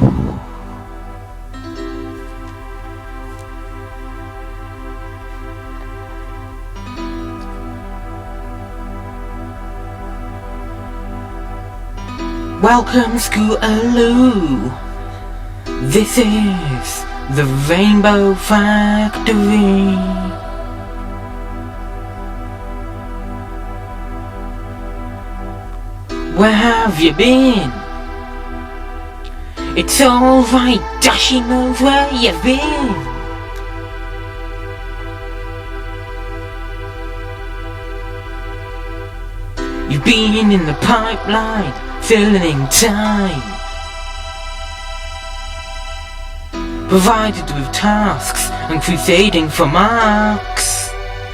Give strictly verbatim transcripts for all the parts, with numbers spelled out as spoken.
Welcome Scootaloo. This is the Rainbow Factory. Where have you been? It's alright, Dashy knows where you've been. You've been in the pipeline, filling time, provided with tasks and crusading for marks.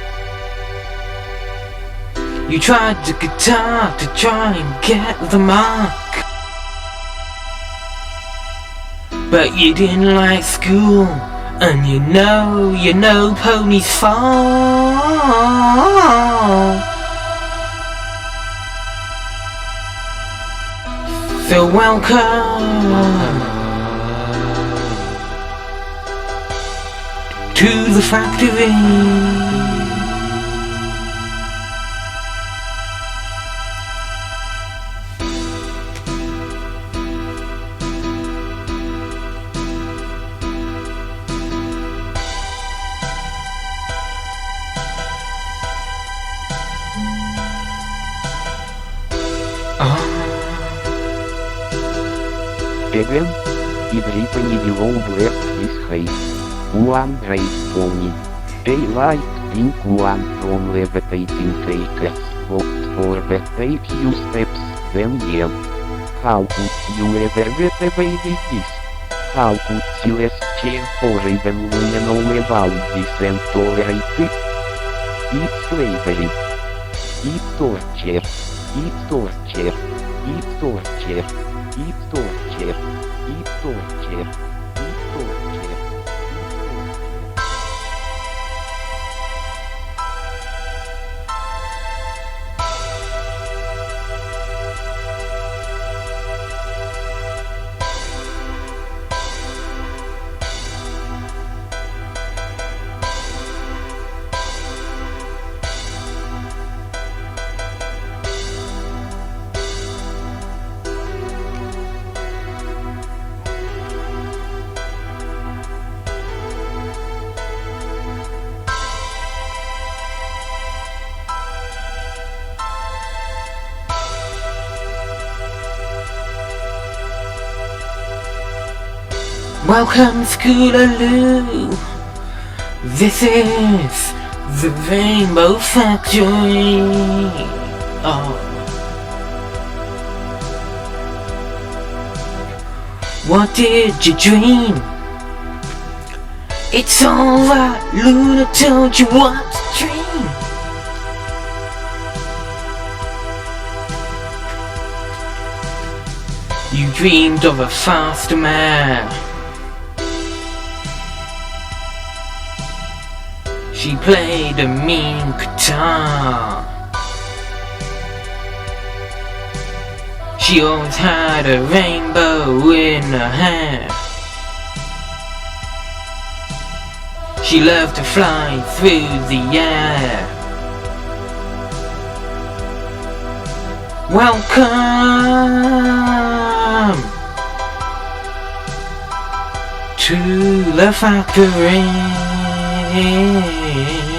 You tried the guitar to try and get the mark, but you didn't like school, and you know, you know ponies fall. So welcome to the factory. Эгем, Идрипа не белоу блэк из хейт. Уан грейт помни. Эй лайт, пинк уан from levitating take. Vote for the take you steps, then yell. How could you ever get away with this? How could Celestial or even Luna know about this and tolerate it? It's slavery. It's torture. It's torture. It's torture. It's torture. It's torture. It's torture. Welcome Scootaloo. This is the Rainbow Factory. Oh. What did you dream? It's alright, Luna told you what to dream. You dreamed of a faster man. She played a mean guitar. She always had a rainbow in her hair. She loved to fly through the air. Welcome to the factory.